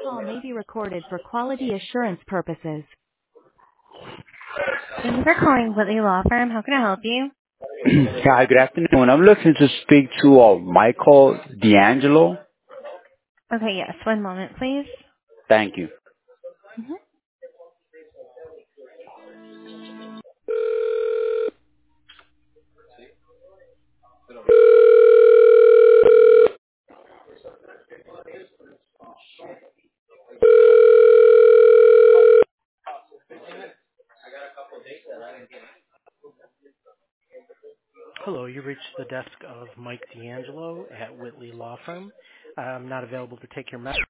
call may be recorded for quality assurance purposes. Thank you for calling Whitley Law Firm. How can I help you? Hi, good afternoon. I'm looking to speak to Michael D'Angelo. Okay, yes. One moment, please. Thank you. Mhm. Hello, you reached the desk of Mike D'Angelo at Whitley Law Firm. I'm not available to take your message.